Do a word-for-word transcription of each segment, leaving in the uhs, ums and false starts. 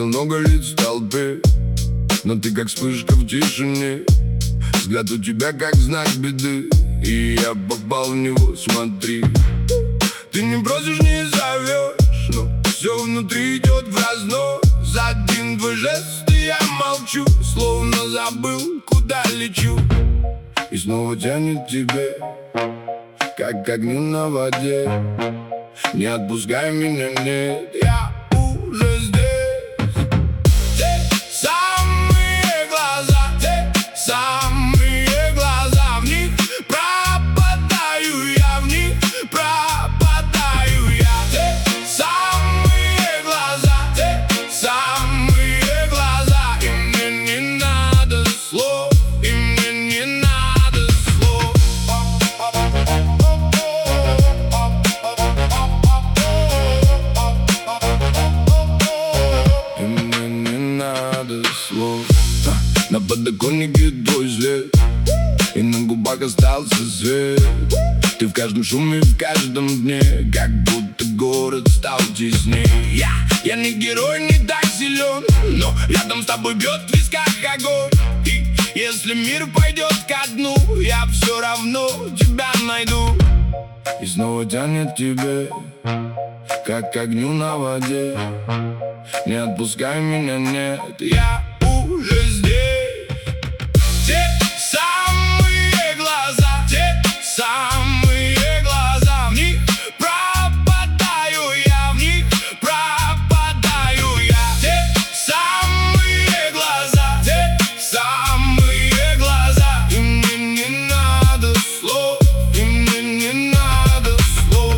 видел много лиц в толпе, но ты как вспышка в тишине. Взгляд у тебя как знак беды, и я попал в него, смотри. Ты не бросишь, не зовешь, но все внутри идет в разнос. Один твой жест, и я молчу, словно забыл, куда лечу. И снова тянет тебе, как к огню на воде. Не отпускай меня, нет, я уже здесь. Те самые глаза, те самые глаза, в них пропадаю я, в них пропадаю я. Те самые глаза, те самые глаза, и мне не надо слов, и мне не надо слов. И мне не надо слов. На подоконнике твой след, и на губах остался свет. Ты в каждом шуме, в каждом дне, как будто город стал тесней. Я, я не герой, не так силен, но рядом с тобой бьет в висках огонь. И если мир пойдет ко дну, я все равно тебя найду. И снова тянет тебе, как к огню на воде. Не отпускай меня, нет, я уже здесь. Те самые глаза, те самые глаза, в них пропадаю я, в них пропадаю я. Те самые глаза, те самые глаза, и мне не надо слов, и мне не надо слов.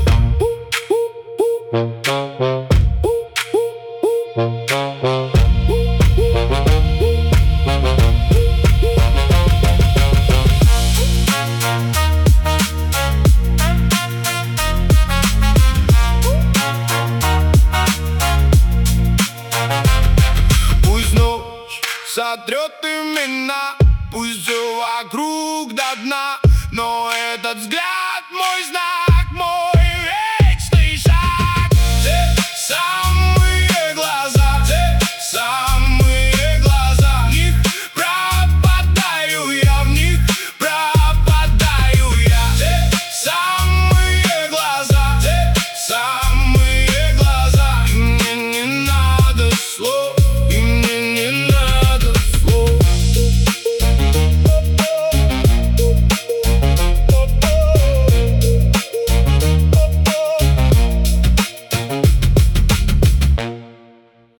Пусть ночь сотрет имена, пусть все вокруг до дна, но этот взгляд мой знак.